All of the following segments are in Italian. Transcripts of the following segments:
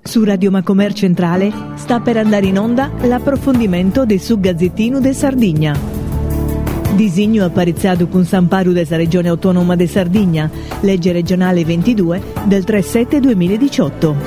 Su Radio Macomer Centrale sta per andare in onda l'approfondimento del su Gazzettino de Sardegna. Disegno apparizzato con San Paru della Regione Autonoma de Sardegna, legge regionale 22 del 3/7/2018.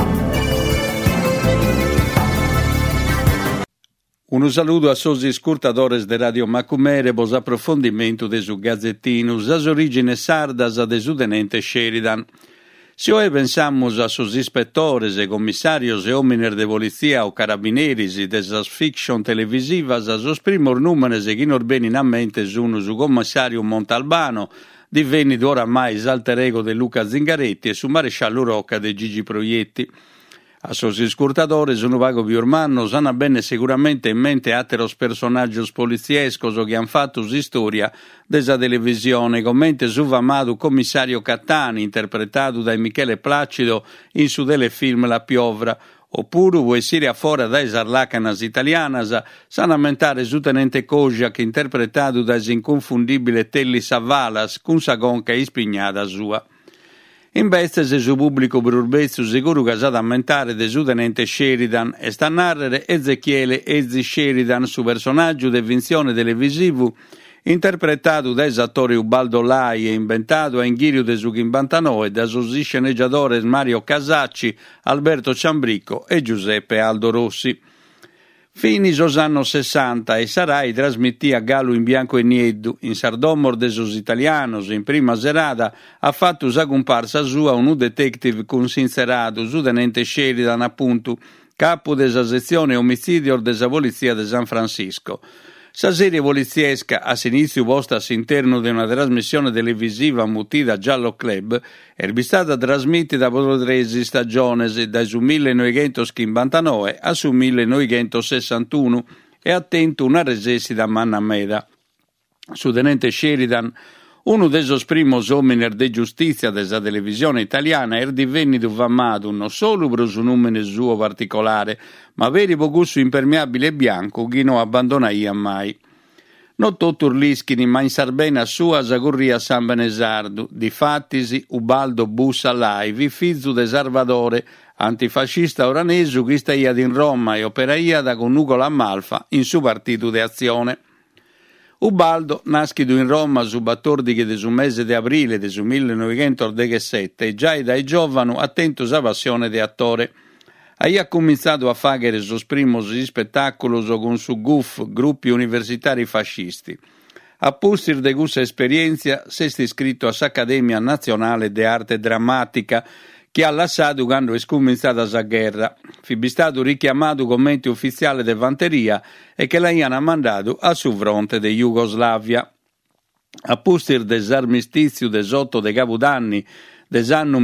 Un saluto a sosi scurtadores de Radio Macumere, bos approfondimento de su Gazzettino, as origine sardas a desudenente Sheridan. Se hoy pensamos a sus inspectores e commissarios e homines de polizia o carabineris de esas fiction televisivas, a sos primos números e chi non benin a mente sono su commissario Montalbano, divenuto oramai alter ego de Luca Zingaretti, e su maresciallo Rocca de Gigi Proietti. A sos iscurtadores un vago più ormano sanno bene sicuramente in mente atteros personaggios poliziescos che han fatto storia desa televisione, commente su amato commissario Cattani, interpretato da Michele Placido in su telefilm La Piovra, oppure vuoi essere fuori dai sarlacanas italianas, sanno ammentare su tenente Kojak, interpretato da inconfondibile Telly Savalas, con sa conca ispignata sua. In bestia se su pubblico per urbezzo sicuro che sa da ammentare de su tenente Sheridan e sta a narrare Ezechiele Ezi Sheridan, su personaggio de finzione televisivo interpretato da esattori Ubaldo Lai e inventato a Inghirio de su Chimbantanò e da suoi sceneggiatori Mario Casacci, Alberto Ciambricco e Giuseppe Aldo Rossi. Fini sos annos 60 e Sarai trasmettì a Gallo in bianco e nieddu, in sardomor de sos italianos, in prima serata ha fatto sa comparsa sua un detective consinserato, su tenente Sheridan appunto, capo desa sezione omicidio desa polizia de San Francisco. Sa serie poliziesca, a inizio posta all'interno di una trasmissione televisiva mutita Giallo Club, è stata trasmessa per 13 stagioni, dal 1959 al 1961, e attento una resesi da manna meda. Su tenente Sheridan, uno dei suoi primi uomini di giustizia della televisione italiana, è divenuto famato non solo per un nome suo particolare, ma veri pocusso impermeabile bianco che non abbandonaia mai. Non tutto urlischini, ma in Sarbena sua corria San Benesardo, difattisi Ubaldo Bussa Laivi, figlio de Salvadore, antifascista oranesu che staia in Roma e operaia da con Nicola Amalfa in suo partito de azione. Ubaldo, nascido in Roma su 14 del mese di aprile del 1917, e già da giovane attento sa passione di attore. Ha cominciato a fare sos primos spettacoli con su GUF, gruppi universitari fascisti. A pustir de questa esperienza, si è iscritto all'Accademia Nazionale di Arte Drammatica, che ha lasciato quando è cominciata la guerra. Fu stato richiamato come ente ufficiale di fanteria e che l'hanno mandato al su fronte di Jugoslavia. A pustir dell'armistizio des 8 de Capodanni dell'anno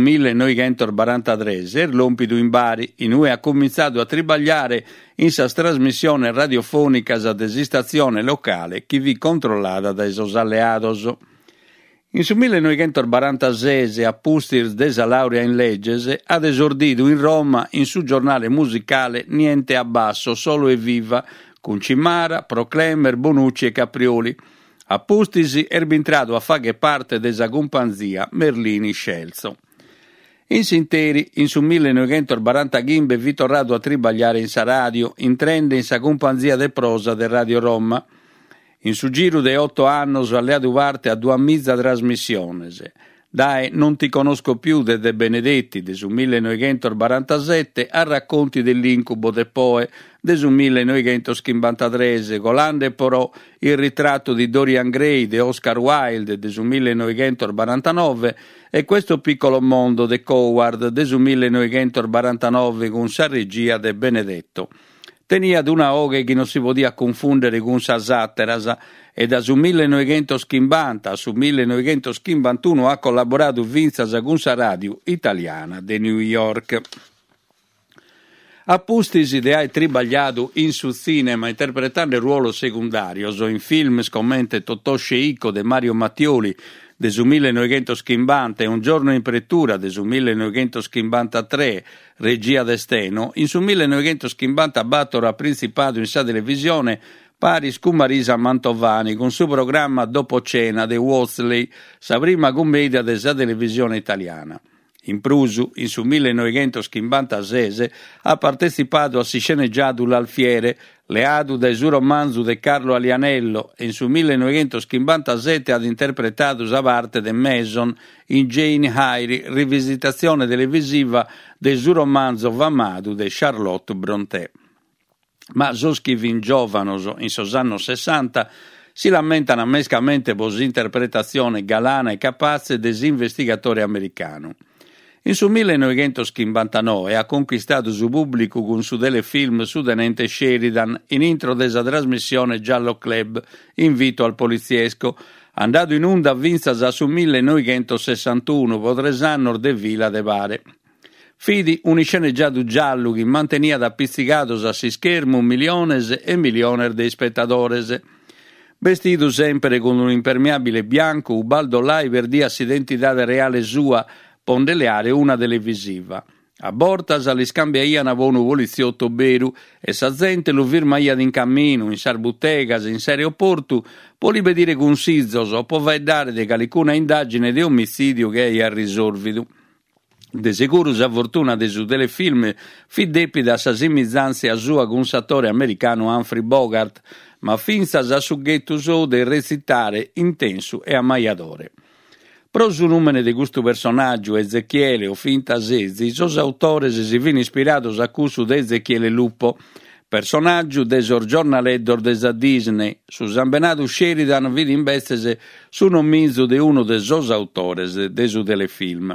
1943, er lompido in Bari, in cui ha cominciato a tribagliare in sa trasmissione radiofonica a desistazione locale che vi controllata dai sos alleados. In su 1946, a pustir desa laurea in legges, ha esordito in Roma in su giornale musicale Niente a basso, solo e viva, con Cimara, Proclemer, Bonucci e Caprioli. A pustisi entrato a fare parte desa companzia Merlini Scelzo. In sinteri, in su 1945 vi tornato a tribagliare in sa radio, in trende in sa companzia de prosa de Radio Roma. In su giro de 8 anni alleato parte a 2 mezza trasmissioni. Dai Non ti conosco più de Benedetti de su 1947 a Racconti dell'incubo de Poe de su 1953, Golande e Porò, Il ritratto di Dorian Gray de Oscar Wilde de su 1949 e Questo piccolo mondo de Coward de su 1949 con sa regia de Benedetto. Tenia d'una oge che non si podia confondere con sa satteras e da su 1950 su 1951 ha collaborato vinzas con sa radio italiana de New York. A pustisi de hai tribagliato in su cinema interpretando il ruolo secondario o in film scommente Totò Sceicco de Mario Mattioli de su 1950 e Un giorno in pretura de su 1953, regia de Steno, in su 1950 battono a principato in sa televisione Paris con Marisa Mantovani con suo programma Dopo cena de Wolseley, sa prima commedia de sa televisione italiana. In prusu, in su 1956, ha partecipato a si sceneggiato l'Alfiere, leadu del suo romanzo de Carlo Alianello, e in su 1957 ha interpretato la parte de Mason in Jane Eyre, rivisitazione televisiva del suo romanzo Vamadu de Charlotte Brontë. Ma Soschivin giovanoso, in sos anni 60, si lamentano mescamente per l'interpretazione galana e capace dell'investigatore americano. In su 1959 ha conquistato su pubblico con su delle film su tenente Sheridan in intro della trasmissione Giallo Club, Invito al poliziesco, andato in onda a Vinza su 1961 per 3 anni de Villa de Bare. Fidi un sceneggiato giallo che mantenia da pizzicato a si schermo miliones e miliones di spettatori. Vestito sempre con un impermeabile bianco, Ubaldo Lai verdia s'identità reale sua, pondeleare una televisiva. A Bortas li scambiaiano un poliziotto beru e sa gente lo firmaia in cammino, in sarbuttegas, in aeroportu, può ripetire con sizzos o può dare de calicuna indagine di omicidio che è risolvido. De sicuro sa fortuna de su telefilm fi depida sa simillanza a sua con l'attore americano Humphrey Bogart, ma finza sa suggetto so de recitare intenso e ammaiadore. Pro su numene di questo personaggio, Ezechiele o finta Sezzi, sos autores si vin ispirados a cusso de Ezechiele Lupo, personaggio desor giornaledor desa Disney, su Zambenado Sheridan vidi investese su nomizzo de uno de sos autores de su telefilm.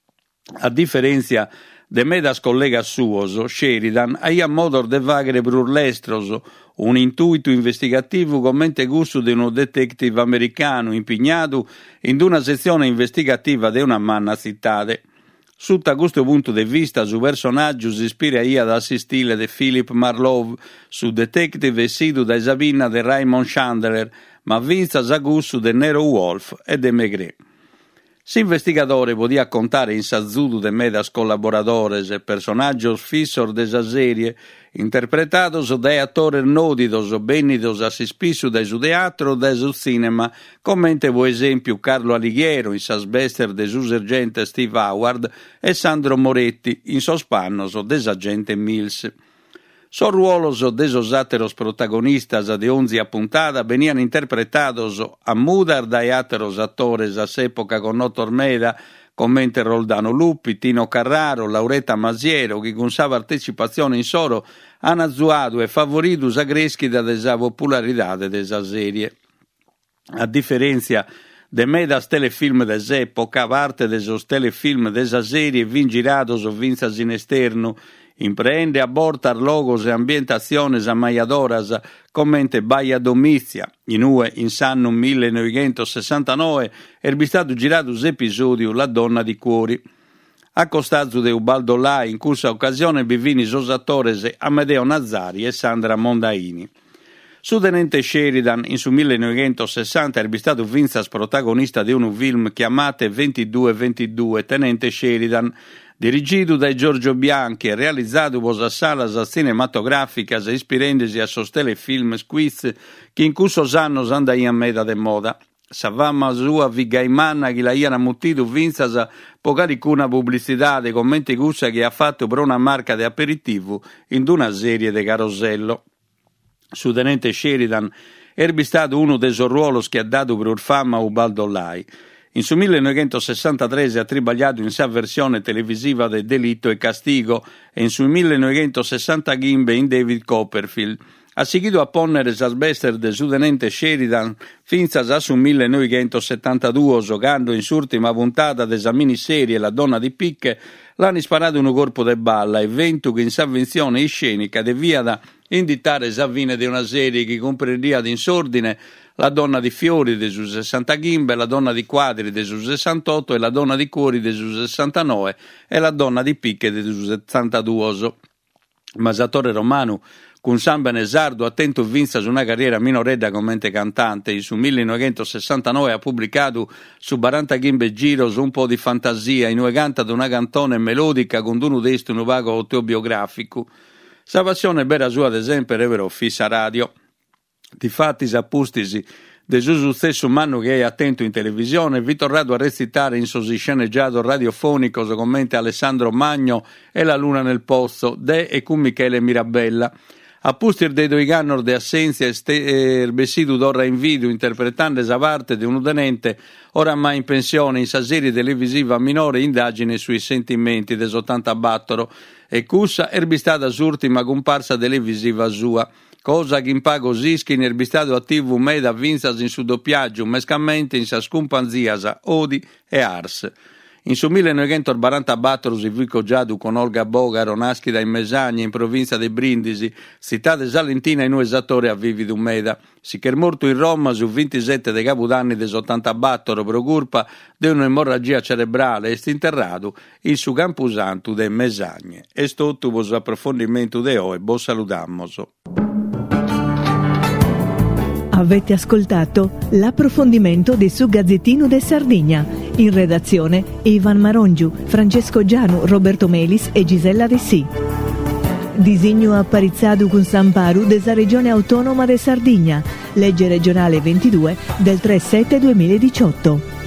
A differenza de medas collega suoso, Sheridan aia modor de vagere burlestroso, un intuito investigativo commente gusto di uno detective americano impegnato in una sezione investigativa di una manna cittade. Sotto questo punto di vista, su personaggio si ispira ad assistire di Philip Marlowe, su detective sido da Sabina di Raymond Chandler, ma vinza a gusto di Nero Wolf e de Maigret. S'investigatore podia contare in sazudu de medas collaboradores e personaggios fissor de sa serie, interpretados dai attori nodidos o benidos a si spissu de su teatro o de su cinema, commente per esempio Carlo Alighiero in sa sbester de su sergente Steve Howard e Sandro Moretti in sospannos de sa agente Mills. Son ruolos de esos ateros protagonistas de 11 puntada venian interpretados a mudar dai ateros attores a s'epoca con Otto Ormeda, commente Roldano Luppi, Tino Carraro, Lauretta Masiero, che con sa partecipazione in soro han azzuato e favorito sa crescita de sa popolaridade de sa serie. A differenza de medas telefilm de s'epoca, parte de sos telefilm de sa serie vin girados o vinzas in esterno, imprende a portar logos e ambientaciones ammaiadoras commente Baia Domizia, in s'anno 1969 è stato girato l'episodio La donna di cuori. A costazo de Ubaldo Lai, in questa occasione bivini sos attores Amedeo Nazzari e Sandra Mondaini. Su tenente Sheridan, in su 1960 è stato vinzas protagonista di un film chiamato 2222 Tenente Sheridan, dirigido da Giorgio Bianchi e realizzato per salas cinematograficas ispirandosi a sos telefilm squiz che in questi anni andaiano meda de moda. Savama sua vigaimanna che la iana muttido vinzas pocaricuna pubblicità de commenti gussa che ha fatto per una marca di aperitivo in una serie de carosello. Su tenente Sheridan è stato uno dei suoi ruoli che ha dato per fama a Ubaldo Lai. In su 1963 ha tribagliato in sa versione televisiva de Delitto e Castigo e in su 1965 in David Copperfield. Ha seguito a ponnere sa sbester de su tenente Sheridan finza a su 1972 giocando in s'ultima puntata de sa miniserie La donna di picche l'hanno sparato un corpo de balla, evento che in sa invenzione scenica devia da indicare sa fine di una serie che comprendia in sordine La donna di fiori de su 65, La donna di quadri de su 68 e La donna di cuori de su 69 e La donna di picche de su 72. Masatore romano con San Benesardo attento vinza su una carriera minoredda come cantante. In su 1969 ha pubblicato su 40 Gimbe Giros un po' di fantasia, in canta di una cantone melodica con uno testo un vago autobiografico. Sa passione bera sua ad esempio era fissa radio. Difatti s'appustisi De su stesso manno che è attento in televisione, vi tornato a recitare in sosi sceneggiato radiofonico, so commenta Alessandro Magno e La luna nel posto, de e con Michele Mirabella. A pustir dei due gannor de assenzia e besidu d'orra in video interpretando esa parte di un udenente oramai in pensione in sa serie televisiva minore indagine sui sentimenti des 80 battoro e cussa erbistata s'ultima comparsa televisiva sua. Cosa che in pago sischi in erbistato attivo meda vinzas in su doppiaggio mescamente in sa scumpanziasa Odi e Ars. In su 1940 battoros il vico giadu con Olga Bogaro naschi da in Mesagna in provincia di Brindisi, città salentina in un esattore a vivi meda. Si che è morto in Roma su 27 dei capodanni des 80 battoro pro curpa di un'emorragia cerebrale e stinterrato in su campusantu de Mesagne. E sto tuvo su approfondimento de oe, bo saludammoso. Avete ascoltato l'approfondimento del Su Gazzettino de Sardegna. In redazione Ivan Marongiu, Francesco Gianu, Roberto Melis e Gisella Ressi. Disegno apparizzato con Samparu della Regione Autonoma de Sardegna. Legge regionale 22 del 3/7/2018.